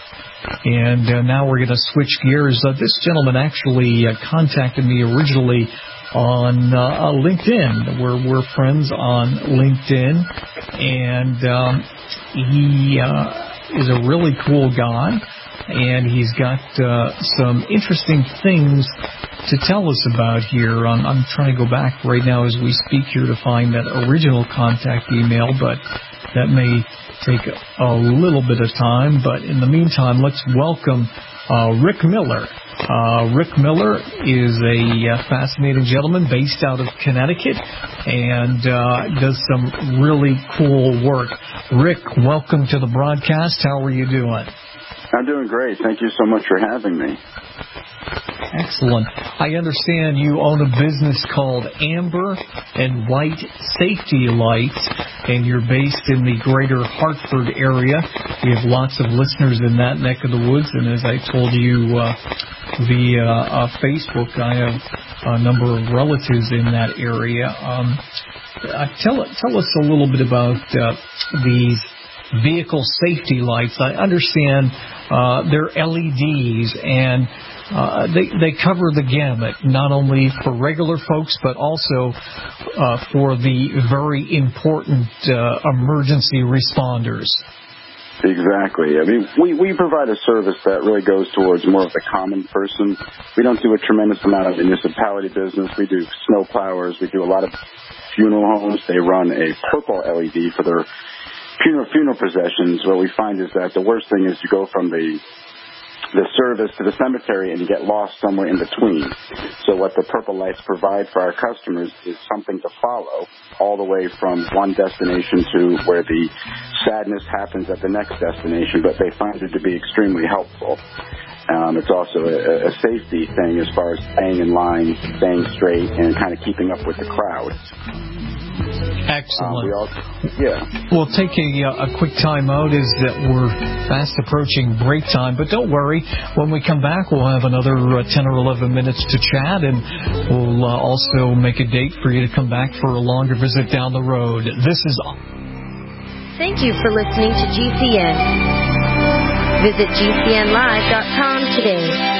and uh, now we're going to switch gears. Uh, this gentleman actually uh, contacted me originally on uh, LinkedIn. We're, we're friends on LinkedIn, and um, he uh, is a really cool guy, and he's got uh, some interesting things to tell us about here. I'm, I'm trying to go back right now as we speak here to find that original contact email, but that may take a little bit of time. But in the meantime, let's welcome uh, Rick Miller. Uh, Rick Miller is a uh, fascinating gentleman based out of Connecticut and uh, does some really cool work. Rick, welcome to the broadcast. How are you doing? I'm doing great. Thank you so much for having me. Excellent. I understand you own a business called Amber and White Safety Lights, and you're based in the greater Hartford area. We have lots of listeners in that neck of the woods, and as I told you uh, via uh, Facebook, I have a number of relatives in that area. Um, uh, tell, tell us a little bit about uh, these vehicle safety lights. I understand uh, they're L E Ds, and uh, they they cover the gamut, not only for regular folks, but also uh, for the very important uh, emergency responders. Exactly. I mean, we, we provide a service that really goes towards more of the common person. We don't do a tremendous amount of municipality business. We do snow plowers. We do a lot of funeral homes. They run a purple L E D for their funeral funeral processions. What we find is that the worst thing is you go from the the service to the cemetery and you get lost somewhere in between. So what the purple lights provide for our customers is something to follow all the way from one destination to where the sadness happens at the next destination, but they find it to be extremely helpful. Um, it's also a, a safety thing as far as staying in line, staying straight, and kind of keeping up with the crowd. Excellent. Um, we all, yeah. We'll take a, a quick time out as that we're fast approaching break time, but don't worry. When we come back, we'll have another uh, ten or eleven minutes to chat, and we'll uh, also make a date for you to come back for a longer visit down the road. This is... Thank you for listening to G C N. Visit G C N live dot com today.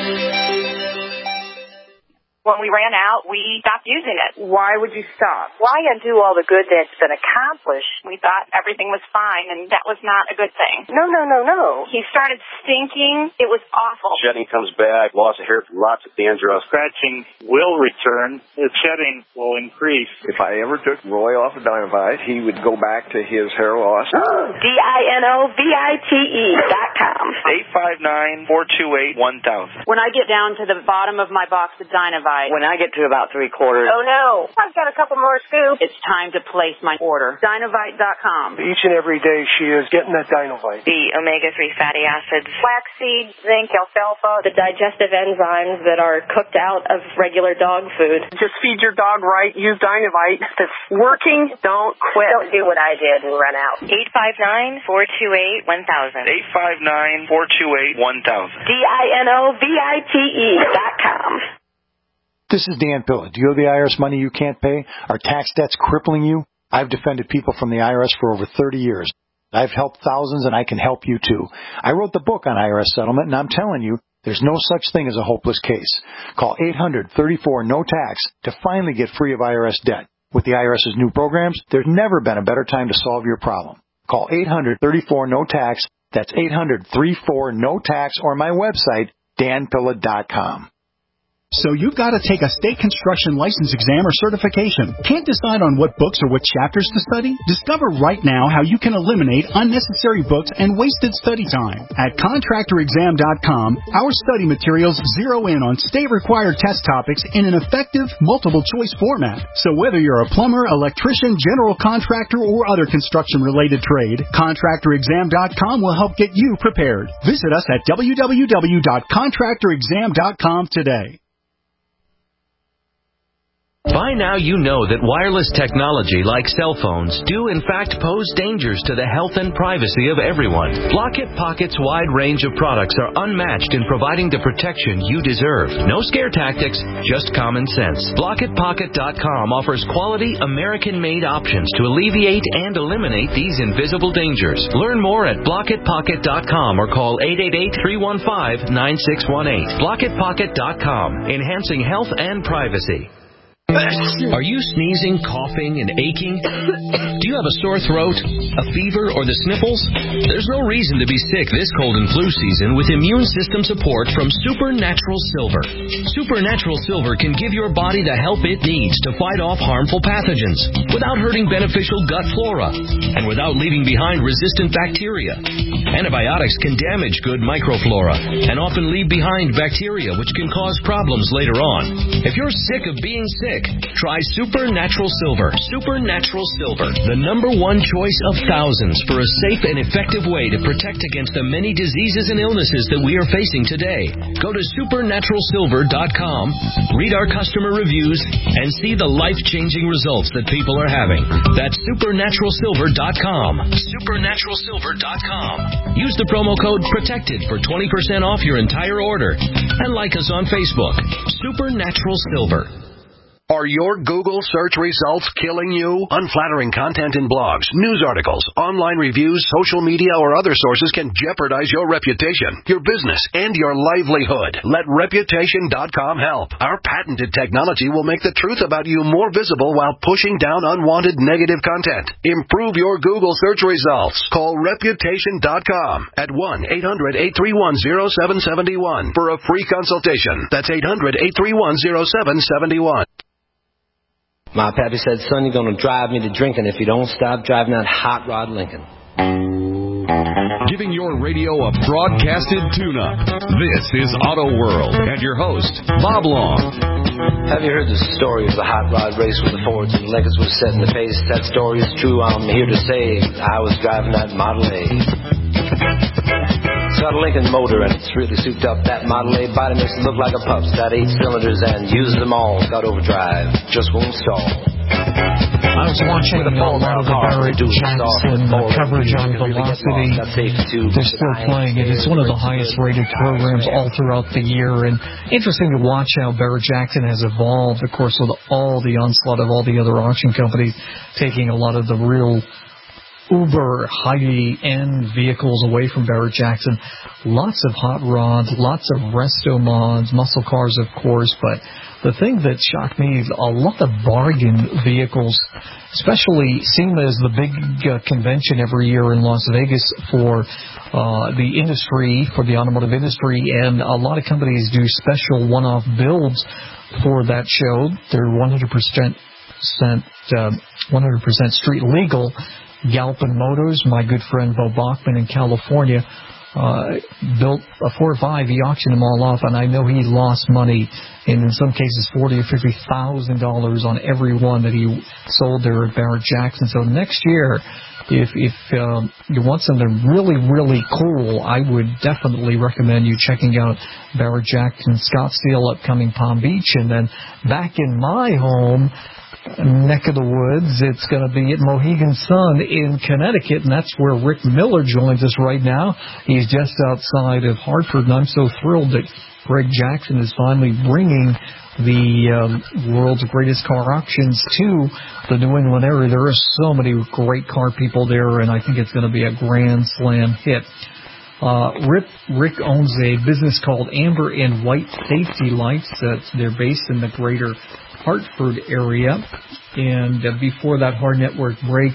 When we ran out, we stopped using it. Why would you stop? Why undo all the good that's been accomplished? We thought everything was fine, and that was not a good thing. No, no, no, no. He started stinking. It was awful. Shedding comes back, loss of hair from lots of dandruff. Scratching will return. The shedding will increase. If I ever took Roy off of Dynavite, he would go back to his hair loss. D I N O V I T E dot com. eight five nine, four two eight, one thousand. When I get down to the bottom of my box of Dynavite, when I get to about three quarters, oh no, I've got a couple more scoops. It's time to place my order. Dynavite dot com. Each and every day she is getting that Dynavite. The omega three fatty acids, flaxseed, zinc, alfalfa, the digestive enzymes that are cooked out of regular dog food. Just feed your dog right. Use Dynavite. If it's working, don't quit. Don't do what I did and run out. eight five nine, four two eight, one thousand. eight five nine, four two eight, one thousand. D I N O V I T E dot com. This is Dan Pilla. Do you owe the I R S money you can't pay? Are tax debts crippling you? I've defended people from the I R S for over thirty years. I've helped thousands, and I can help you too. I wrote the book on I R S settlement, and I'm telling you, there's no such thing as a hopeless case. Call eight hundred, thirty-four, no tax to finally get free of I R S debt. With the I R S's new programs, there's never been a better time to solve your problem. Call eight hundred, thirty-four, no tax. That's eight hundred, thirty-four, no tax, or my website, dan pilla dot com. So you've got to take a state construction license exam or certification. Can't decide on what books or what chapters to study? Discover right now how you can eliminate unnecessary books and wasted study time. At contractor exam dot com, our study materials zero in on state-required test topics in an effective, multiple-choice format. So whether you're a plumber, electrician, general contractor, or other construction-related trade, contractor exam dot com will help get you prepared. Visit us at w w w dot contractor exam dot com today. By now you know that wireless technology like cell phones do in fact pose dangers to the health and privacy of everyone. Blockit Pocket's wide range of products are unmatched in providing the protection you deserve. No scare tactics, just common sense. Blockit Pocket dot com offers quality American-made options to alleviate and eliminate these invisible dangers. Learn more at Blockit Pocket dot com or call eight eight eight, three one five, nine six one eight. Blockit Pocket dot com, enhancing health and privacy. Are you sneezing, coughing, and aching? Do you have a sore throat, a fever, or the sniffles? There's no reason to be sick this cold and flu season with immune system support from Supernatural Silver. Supernatural Silver can give your body the help it needs to fight off harmful pathogens without hurting beneficial gut flora and without leaving behind resistant bacteria. Antibiotics can damage good microflora and often leave behind bacteria which can cause problems later on. If you're sick of being sick, try Supernatural Silver. Supernatural Silver, the number one choice of thousands for a safe and effective way to protect against the many diseases and illnesses that we are facing today. Go to supernatural silver dot com, read our customer reviews, and see the life-changing results that people are having. That's supernatural silver dot com. supernatural silver dot com. Use the promo code PROTECTED for twenty percent off your entire order. And like us on Facebook. Supernatural Silver. Are your Google search results killing you? Unflattering content in blogs, news articles, online reviews, social media, or other sources can jeopardize your reputation, your business, and your livelihood. Let reputation dot com help. Our patented technology will make the truth about you more visible while pushing down unwanted negative content. Improve your Google search results. Call reputation dot com at one eight hundred, eight three one, zero seven seven one for a free consultation. That's eight hundred, eight three one, zero seven seven one. My pappy said, son, you're going to drive me to drinking if you don't stop driving that hot rod Lincoln. Giving your radio a broadcasted tune-up. This is Auto World and your host, Bob Long. Have you heard the story of the hot rod race with the Fords and the Lincolns was setting the pace? That story is true, I'm here to say. I was driving that Model A. It's got a Lincoln motor and it's really souped up. That Model A body makes it look like a pup's. Got eight cylinders and uses them all. Got overdrive, just won't stall. I was watching a lot of the Barrett Jackson uh, coverage on Velocity. They're still playing it. It's one of the highest rated programs all throughout the year. And interesting to watch how Barrett Jackson has evolved, of course, with all the onslaught of all the other auction companies taking a lot of the real uber high-end vehicles away from Barrett Jackson. Lots of hot rods, lots of resto mods, muscle cars, of course, but the thing that shocked me is a lot of bargain vehicles, especially SEMA is the big uh, convention every year in Las Vegas for uh, the industry, for the automotive industry, and a lot of companies do special one-off builds for that show. They're one hundred percent, uh, one hundred percent street legal. Galpin Motors, my good friend Bo Bachman in California, uh, built a four or five. He auctioned them all off, and I know he lost money, and in some cases forty or fifty thousand dollars on every one that he sold there at Barrett Jackson. So next year, if if um, you want something really really cool, I would definitely recommend you checking out Barrett Jackson Scottsdale, upcoming Palm Beach, and then back in my home neck of the woods, it's going to be at Mohegan Sun in Connecticut, and that's where Rick Miller joins us right now. He's just outside of Hartford, and I'm so thrilled that Greg Jackson is finally bringing the um, world's greatest car auctions to the New England area. There are so many great car people there, and I think it's going to be a grand slam hit. Uh, Rick, Rick owns a business called Amber and White Safety Lights. Uh, they're based in the greater Hartford area. And uh, before that hard network break,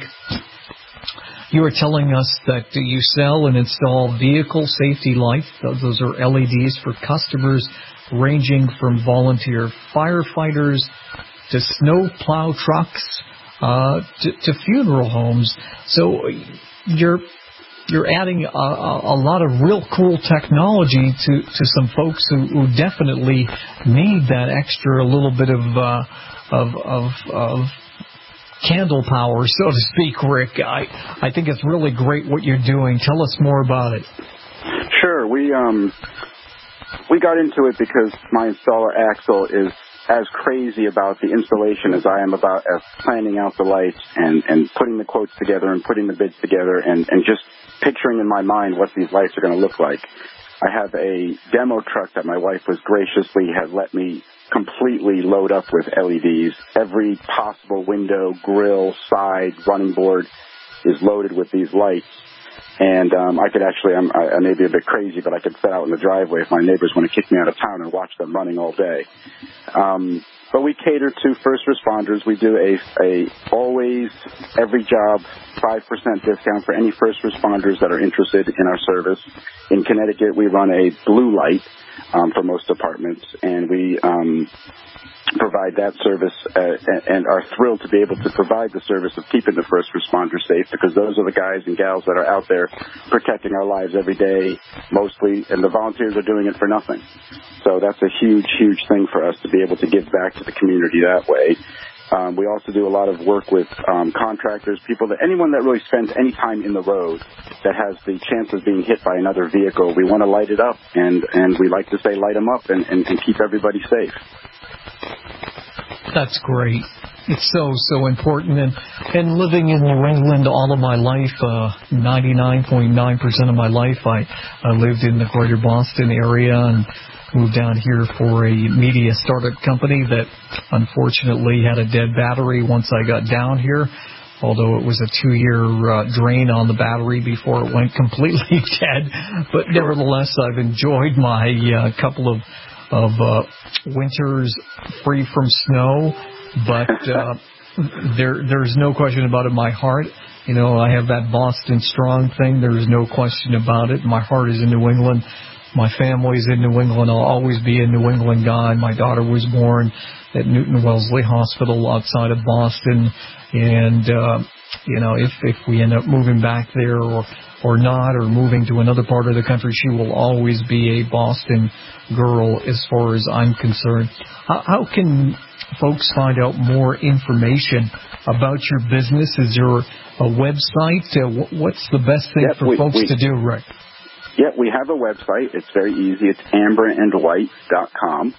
you were telling us that you sell and install vehicle safety lights. Those are L E Ds for customers ranging from volunteer firefighters to snow plow trucks uh, to, to funeral homes. So you're you're adding a, a lot of real cool technology to, to some folks who, who definitely need that extra little bit of uh, of, of of candle power, so to speak, Rick. I I think it's really great what you're doing. Tell us more about it. Sure. We um we got into it because my installer Axel is as crazy about the installation as I am about uh, planning out the lights and, and putting the quotes together and putting the bids together and, and just picturing in my mind what these lights are going to look like. I have a demo truck that my wife was graciously had let me completely load up with L E Ds. Every possible window, grill, side, running board is loaded with these lights. And um, I could actually, I'm, I, I may be a bit crazy, but I could set out in the driveway if my neighbors want to kick me out of town and watch them running all day. Um, but we cater to first responders. We do a, a always, every job, five percent discount for any first responders that are interested in our service. In Connecticut, we run a blue light um, for most departments, and we um, provide that service uh, and are thrilled to be able to provide the service of keeping the first responders safe, because those are the guys and gals that are out there protecting our lives every day, mostly, and the volunteers are doing it for nothing. So that's a huge, huge thing for us to be able to give back to the community that way. Um, we also do a lot of work with um, contractors, people that anyone that really spends any time in the road that has the chance of being hit by another vehicle. We want to light it up, and, and we like to say light them up and, and, and keep everybody safe. That's great. It's so, so important. And, and living in New England all of my life, uh, ninety-nine point nine percent of my life, I, I lived in the greater Boston area and moved down here for a media startup company that unfortunately had a dead battery once I got down here, although it was a two-year uh, drain on the battery before it went completely dead. But nevertheless, I've enjoyed my uh, couple of of uh, winters free from snow, but uh, there there's no question about it. My heart, you know, I have that Boston strong thing. There's no question about it. My heart is in New England. My family's in New England. I'll always be a New England guy. My daughter was born at Newton Wellesley Hospital outside of Boston, and uh, you know, if if we end up moving back there or or not, or moving to another part of the country, she will always be a Boston girl as far as I'm concerned. How, how can folks find out more information about your business? Is there a website? Uh, what's the best thing yep, for we, folks we, to do, Rick? Yeah, we have a website. It's very easy. It's amber and white dot com.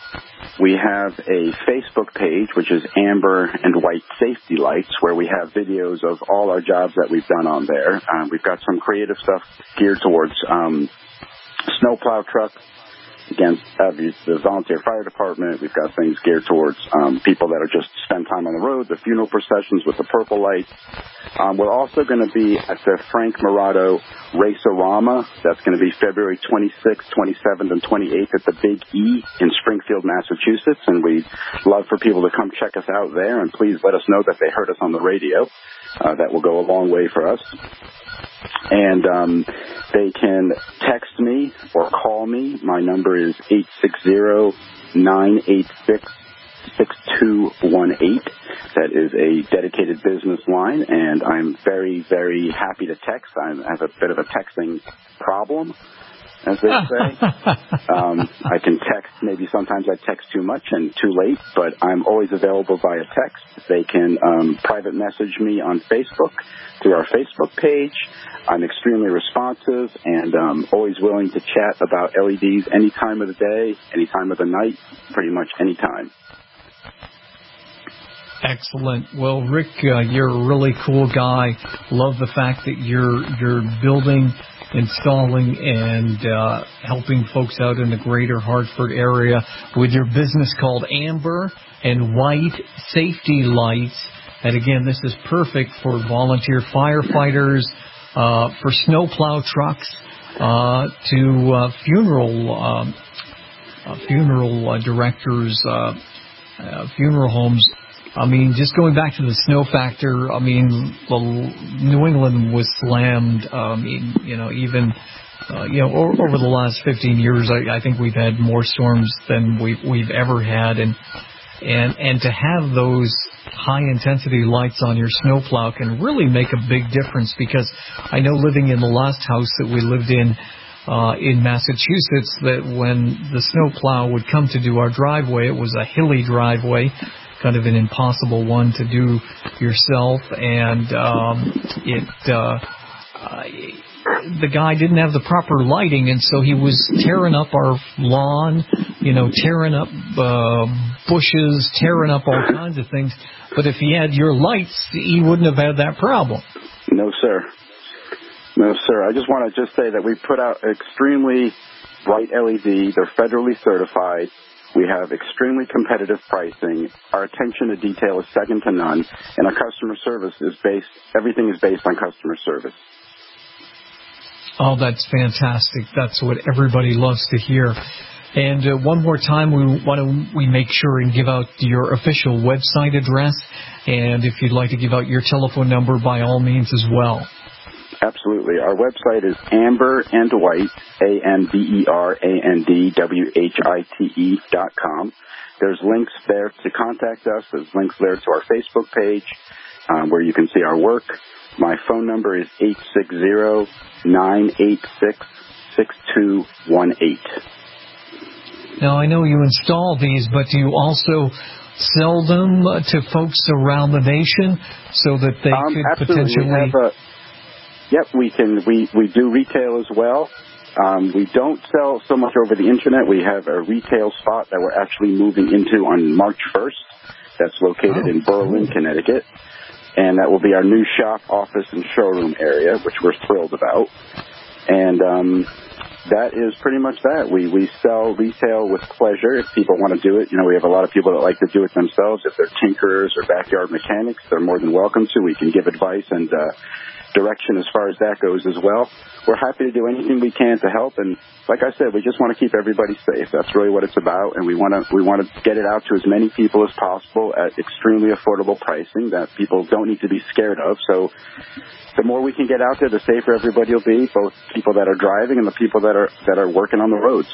We have a Facebook page, which is Amber and White Safety Lights, where we have videos of all our jobs that we've done on there. Um, we've got some creative stuff geared towards um, snowplow trucks, against uh, the volunteer fire department. We've got things geared towards um, people that are just spend time on the road, the funeral processions with the purple lights. Um, we're also going to be at the Frank Morado Race-O-Rama. That's going to be February twenty-sixth, twenty-seventh, and twenty-eighth at the Big E in Springfield, Massachusetts. And we'd love for people to come check us out there. And please let us know that they heard us on the radio. Uh, that will go a long way for us. And um, they can text me or call me. My number is eight six zero, nine eight six, six two one eight. That is a dedicated business line, and I'm very, very happy to text. I have a bit of a texting problem, as they say. um, I can text. Maybe sometimes I text too much and too late, but I'm always available via text. They can um, private message me on Facebook through our Facebook page. I'm extremely responsive and um, always willing to chat about L E Ds any time of the day, any time of the night, pretty much any time. Excellent. Well, Rick, uh, you're a really cool guy. Love the fact that you're you're building, installing, and uh, helping folks out in the greater Hartford area with your business called Amber and White Safety Lights. And again, this is perfect for volunteer firefighters, uh, for snowplow trucks, uh, to uh, funeral um, uh, funeral uh, directors, uh, uh, funeral homes. I mean, just going back to the snow factor, I mean, well, New England was slammed. I mean, you know, even, uh, you know, over, over the last fifteen years, I, I think we've had more storms than we've, we've ever had. And, and, and to have those high intensity lights on your snowplow can really make a big difference, because I know living in the last house that we lived in, uh, in Massachusetts, that when the snowplow would come to do our driveway, it was a hilly driveway, kind of an impossible one to do yourself, and um, it uh, uh, the guy didn't have the proper lighting, and so he was tearing up our lawn, you know, tearing up uh, bushes, tearing up all kinds of things. But if he had your lights, he wouldn't have had that problem. No, sir. No, sir. I just want to just say that we put out extremely bright L E D. They're federally certified. We have extremely competitive pricing. Our attention to detail is second to none. And our customer service is based, everything is based on customer service. Oh, that's fantastic. That's what everybody loves to hear. And uh, one more time, we want to we make sure and give out your official website address. And if you'd like to give out your telephone number, by all means as well. Absolutely. Our website is Amber and White, A M B E R A N D W H I T E dot com. There's links there to contact us. There's links there to our Facebook page um, where you can see our work. My phone number is eight six zero, nine eight six, six two one eight. Now, I know you install these, but do you also sell them to folks around the nation so that they um, could absolutely. potentially... We have a, yep, we can. We, we do retail as well. Um, we don't sell so much over the Internet. We have a retail spot that we're actually moving into on March first. That's located oh, in Berlin, cool. Connecticut. And that will be our new shop, office, and showroom area, which we're thrilled about. And um, that is pretty much that. We we sell retail with pleasure if people want to do it. You know, we have a lot of people that like to do it themselves. If they're tinkerers or backyard mechanics, they're more than welcome to. We can give advice and uh, direction as far as that goes as well. We're happy to do anything we can to help. And like I said, we just want to keep everybody safe. That's really what it's about. And we want to we want to get it out to as many people as possible at extremely affordable pricing that people don't need to be scared of. So the more we can get out there, the safer everybody will be, both people that are driving and the people that are that are working on the roads.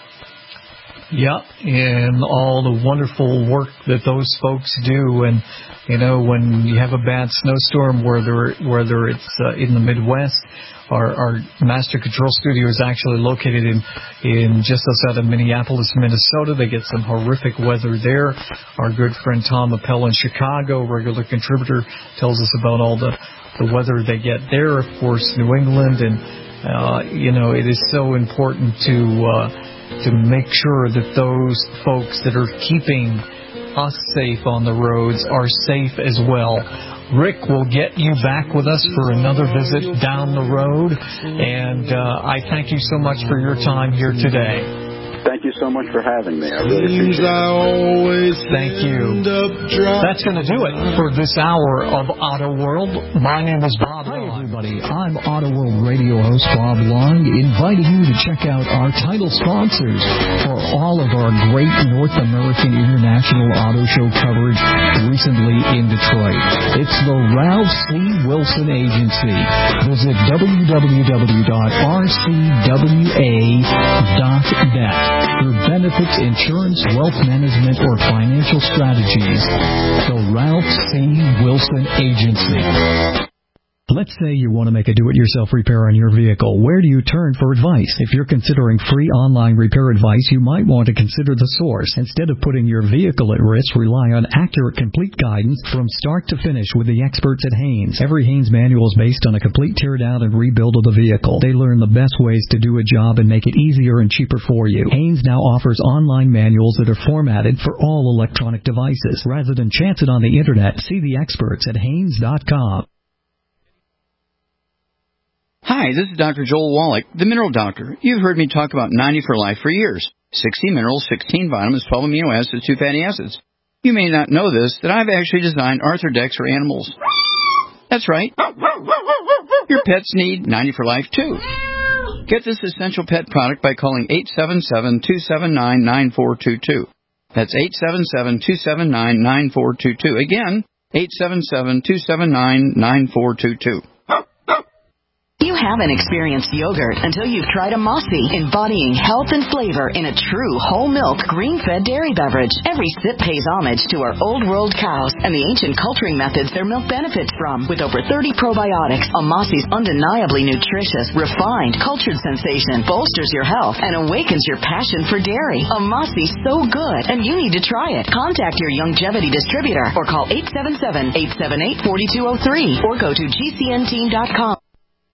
Yeah, and all the wonderful work that those folks do. And, you know, when you have a bad snowstorm, whether, whether it's uh, in the Midwest, our, our Master Control Studio is actually located in, in just outside of Minneapolis, Minnesota. They get some horrific weather there. Our good friend Tom Appel in Chicago, regular contributor, tells us about all the, the weather they get there. Of course, New England. And, uh, you know, it is so important to... Uh, to make sure that those folks that are keeping us safe on the roads are safe as well. Rick will get you back with us for another visit down the road, and uh, I thank you so much for your time here today. Thank you so much for having me. I really appreciate it. Thank you. That's going to do it for this hour of Auto World. My name is Bob Long. Hi, everybody. I'm Auto World radio host Bob Long, inviting you to check out our title sponsors for all of our great North American International Auto Show coverage recently in Detroit. It's the Ralph C. Wilson Agency. Visit w w w dot r c w a dot net. For benefits, insurance, wealth management, or financial strategies, the Ralph C. Wilson Agency. Let's say you want to make a do-it-yourself repair on your vehicle. Where do you turn for advice? If you're considering free online repair advice, you might want to consider the source. Instead of putting your vehicle at risk, rely on accurate, complete guidance from start to finish with the experts at Haynes. Every Haynes manual is based on a complete tear-down and rebuild of the vehicle. They learn the best ways to do a job and make it easier and cheaper for you. Haynes now offers online manuals that are formatted for all electronic devices. Rather than chance it on the Internet, see the experts at Haynes dot com. Hi, this is Doctor Joel Wallach, the Mineral Doctor. You've heard me talk about ninety for Life for years. sixty minerals, sixteen vitamins, twelve amino acids, two fatty acids. You may not know this, that I've actually designed Arthrodex for animals. That's right. Your pets need ninety for Life, too. Get this essential pet product by calling eight seven seven, two seven nine, nine four two two. That's eight seven seven, two seven nine, nine four two two. Again, eight seven seven, two seven nine, nine four two two. You haven't experienced yogurt until you've tried a Mossy, embodying health and flavor in a true whole milk, green-fed dairy beverage. Every sip pays homage to our old world cows and the ancient culturing methods their milk benefits from. With over thirty probiotics, a Mossy's undeniably nutritious, refined, cultured sensation bolsters your health and awakens your passion for dairy. A Mossy's so good, and you need to try it. Contact your Youngevity distributor or call eight seven seven, eight seven eight, four two zero three or go to G C N team dot com.